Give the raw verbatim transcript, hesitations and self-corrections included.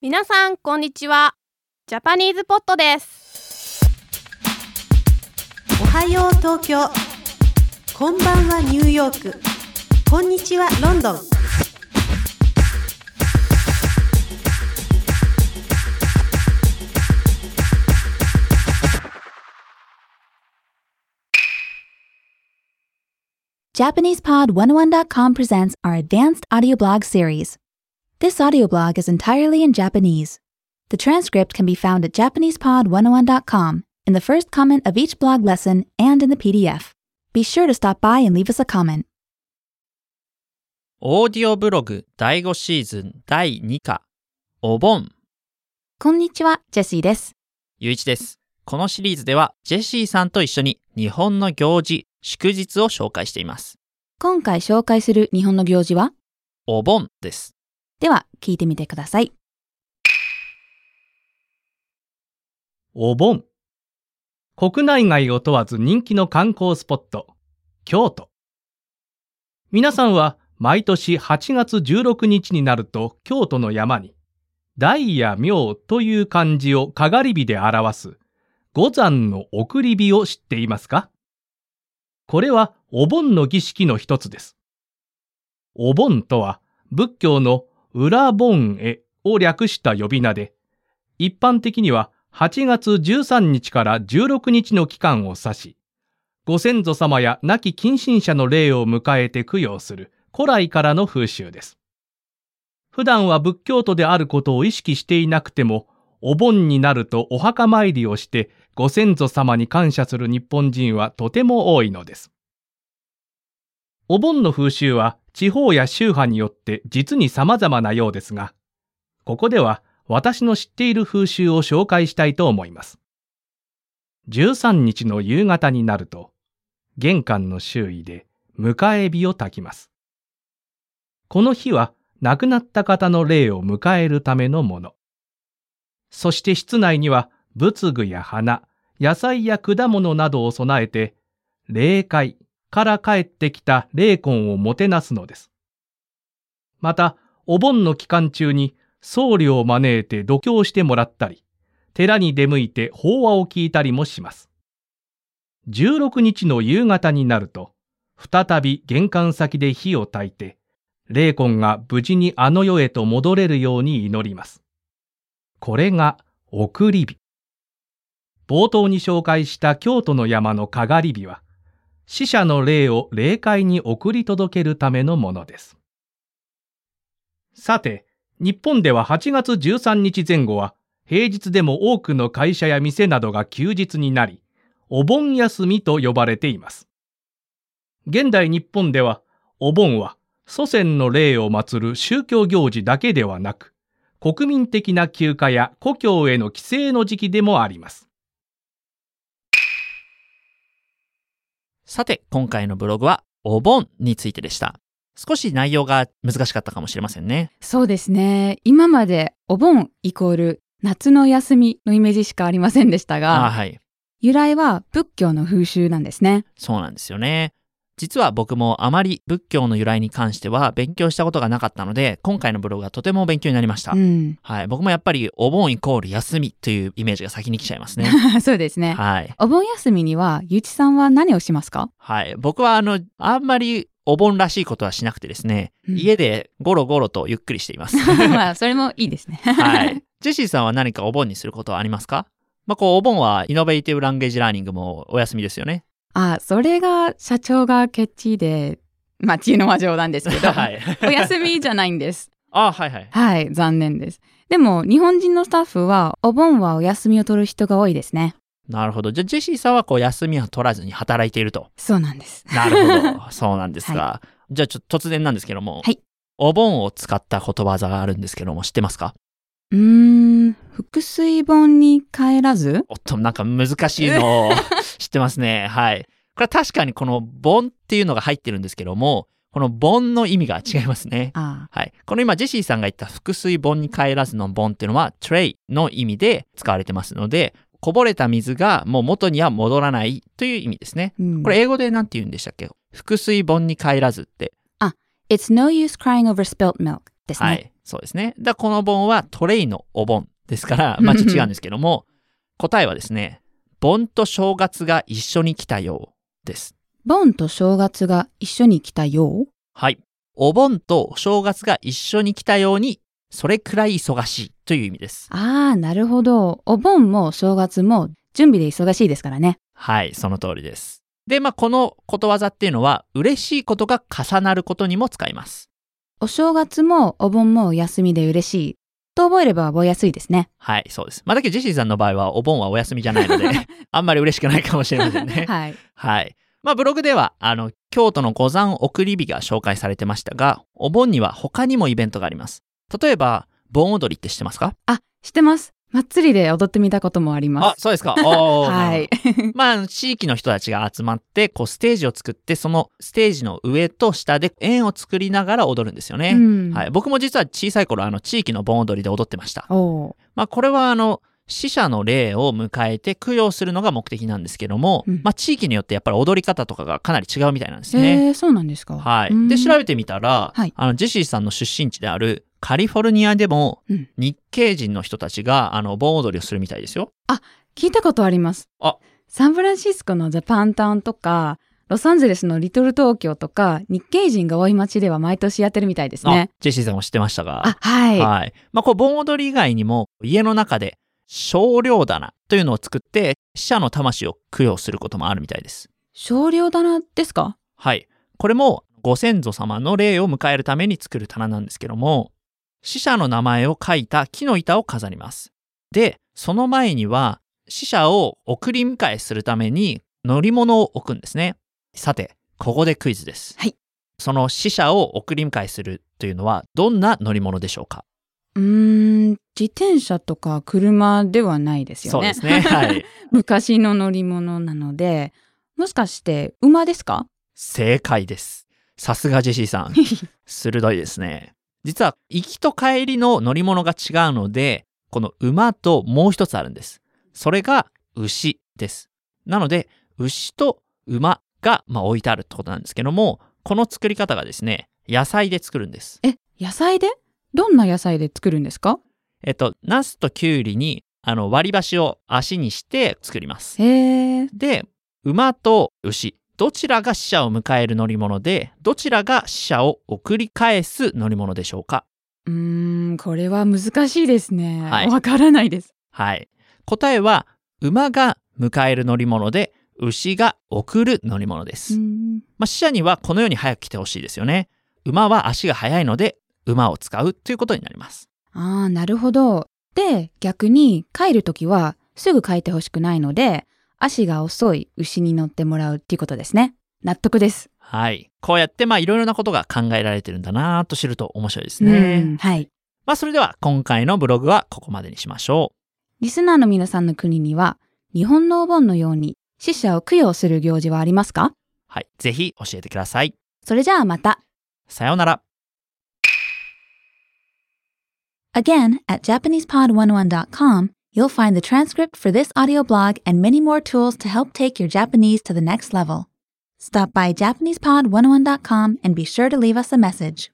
皆さんこんにちは。ジャパニーズポットです。 おはよう東京、こんばんはニューヨーク、こんにちはロンドン。 Japanese Pod one oh one dot com presents our advanced audio blog series. This audio blog is entirely in Japanese. The transcript can be found at Japanese Pod one oh one dot com in the first comment of each blog lesson and in the P D F. Be sure to stop by and leave us a comment. オーディオブログだいごシーズンだいにかお盆。 こんにちは、ジェシーです。 ゆういちです。このシリーズではジェシーさんと一緒に日本の行事、祝日を紹介しています。 今回紹介する日本の行事はお盆です。 では聞いてみてください。 お盆。国内外を問わず人気の観光スポット、京都。皆さんは毎年はちがつじゅうろくにちになると京都の山に大や明という漢字をかがり火で表す五山の送り火を知っていますか？これはお盆の儀式の一つです。お盆とは仏教の裏盆会を略した呼び名で、一般的にははちがつじゅうさんにちからじゅうろくにちの期間を指し、ご先祖様や亡き近親者の霊を迎えて供養する古来からの風習です。普段は仏教徒であることを意識していなくても、お盆になるとお墓参りをしてご先祖様に感謝する日本人はとても多いのです。お盆の風習は地方や宗派によって実に様々なようですが、ここでは私の知っている風習を紹介したいと思います。じゅうさんにちの夕方になると、玄関の周囲で迎え火を焚きます。この火は亡くなった方の霊を迎えるためのもの。そして室内には仏具や花、野菜や果物などを備えて、霊界から帰ってきた霊魂をもてなすのです。また、お盆の期間中に僧侶を招いて度胸してもらったり、寺に出向いて法話を聞いたりもします。じゅうろくにちの夕方になると、再び玄関先で火を焚いて、霊魂が無事にあの世へと戻れるように祈ります。これが送り火。冒頭に紹介した京都の山のかがり火は、死者の霊を霊界に送り届けるためのものです。さて、日本でははちがつじゅうさんにちぜん後は、平日でも多くの会社や店などが休日になり、お盆休みと呼ばれています。現代日本では、お盆は祖先の霊を祀る宗教行事だけではなく、国民的な休暇や故郷への帰省の時期でもあります。 さて、今回のブログはお盆についてでした。少し内容が難しかったかもしれませんね。 そうですね。今までお盆イコール夏の休みのイメージしかありませんでしたが、 あ、はい、 由来は仏教の風習なんですね。 そうなんですよね。実は僕もあまり仏教の由来に関しては勉強したことがなかったので、今回のブログはとても勉強になりました。 うん、 はい、僕もやっぱりお盆イコール休みというイメージが先に来ちゃいますね。 そうですね。 はい。 お盆休みにはゆうちさんは何をしますか？ はい、僕はあのあんまりお盆らしいことはしなくてですね、うん、家でゴロゴロとゆっくりしています。 まあそれもいいですね。 はい。ジェシーさんは何かお盆にすることはありますか？まあこうお盆はイノベーティブランゲージラーニングもお休みですよね。 あ、それが社長がケチで、まあっていうのは冗談ですけど、はい、お休みじゃないんです。 あ、はいはい。 はい、残念です。でも日本人のスタッフはお盆はお休みを取る人が多いですね。 なるほど。じゃあジェシーさんはこう休みは取らずに働いていると。 そうなんです。 なるほど。そうなんですが、はい、じゃあちょっと突然なんですけども、はい、お盆を使ったことわざがあるんですけども知ってますか？ うーん、覆水盆に帰らず？ おっと、なんか難しいのを知ってますね。はい。これは確かにこの盆っていうのが入ってるんですけども、この盆の意味が違いますね。 ああ、 はい。この今ジェシーさんが言った覆水盆に帰らずの盆っていうのはトレイの意味で使われてますので、こぼれた水がもう元には戻らないという意味ですね。うん、これ英語でなんて言うんでしたっけ？覆水盆に帰らずって。 あ、It's no use crying over spilt milk ですね。 はい。 そうですね。だからこの盆はトレイのお盆ですから、まあちょっと違うんですけども、答えはですね、盆と正月が一緒に来たようです。 盆と正月が一緒に来たよう？ はい。お盆と正月が一緒に来たように、それくらい忙しいという意味です。 ああ、なるほど。お盆も正月も準備で忙しいですからね。 はい、その通りです。で、まあこのことわざっていうのは、嬉しいことが重なることにも使います。 お正月もお盆もお休みで嬉しいと覚えれば覚えやすいですね。 はい、そうです。まあだけどジェシーさんの場合はお盆はお休みじゃないので、あんまり嬉しくないかもしれませんね。 はい。 はい。まあブログでは、あの、京都の五山送り火が紹介されてましたが、お盆には他にもイベントがあります。例えば、盆踊りって知ってますか？ あ、知ってます。祭りで踊ってみたこともあります。 あ、そうですか。おーはい。 まあ、地域の人たちが集まって、こう、ステージを作って、そのステージの上と下で円を作りながら踊るんですよね。 うん、 はい。僕も実は小さい頃、あの、地域の盆踊りで踊ってました。 おまあ、これは、あの、死者の霊を迎えて供養するのが目的なんですけども、うん、まあ、地域によってやっぱり踊り方とかがかなり違うみたいなんですね。 えー、そうなんですか。 はい。で、調べてみたら、はい、あの、ジェシーさんの出身地であるカリフォルニアでも、日系人の人たちが、あの、盆踊りをするみたいですよ。 あ、聞いたことあります。 あ、 サンフランシスコのジャパンタウンとか、ロサンゼルスのリトル東京とか、日系人が多い街では毎年やってるみたいですね。 あ、ジェシーさんも知ってましたが。 あ、はい。 はい。まあ、こう、盆踊り以外にも、家の中で、少量棚というのを作って、死者の魂を供養することもあるみたいです。 少量棚ですか？ はい。これも、ご先祖様の霊を迎えるために作る棚なんですけども、死者の名前を書いた木の板を飾ります。で、その前には死者を送り迎えするために乗り物を置くんですね。さて、ここでクイズです。 はい。 その死者を送り迎えするというのはどんな乗り物でしょうか？ うーん、自転車とか車ではないですよね。 そうですね。はい。 昔の乗り物なので、もしかして馬ですか？ 正解です。さすがジェシーさん。鋭いですね。実は行きと帰りの乗り物が違うので、この馬ともう一つあるんです。それが牛です。なので、牛と馬が、まあ、置いてあるってことなんですけども、この作り方がですね、野菜で作るんです。 え、野菜で？どんな野菜で作るんですか？ えっと、ナスとキュウリにあの割り箸を足にして作ります。 へー。 で、馬と牛。どちらが死者を迎える乗り物で、どちらが死者を送り返す乗り物でしょうか？ うーん、これは難しいですね。 はい。 わからないです。 はい。答えは、馬が迎える乗り物で、牛が送る乗り物です。まあ、死者にはこのように早く来てほしいですよね。馬は足が速いので、馬を使うということになります。 ああ、なるほど。で、逆に帰るときはすぐ帰ってほしくないので、足が遅い牛に乗ってもらうっていうことですね。納得です。 はい。こうやってまあいろいろなことが考えられてるんだなと知ると面白いですね。 はい。 まあそれでは今回のブログはここまでにしましょう。 リスナーの皆さんの国には日本のお盆のように死者を供養する行事はありますか？ はい。ぜひ教えてください。 それじゃあまた。 さようなら。 Again, at Japanese pod one oh one dot com, you'll find the transcript for this audio blog and many more tools to help take your Japanese to the next level. Stop by Japanese pod one oh one dot com and be sure to leave us a message.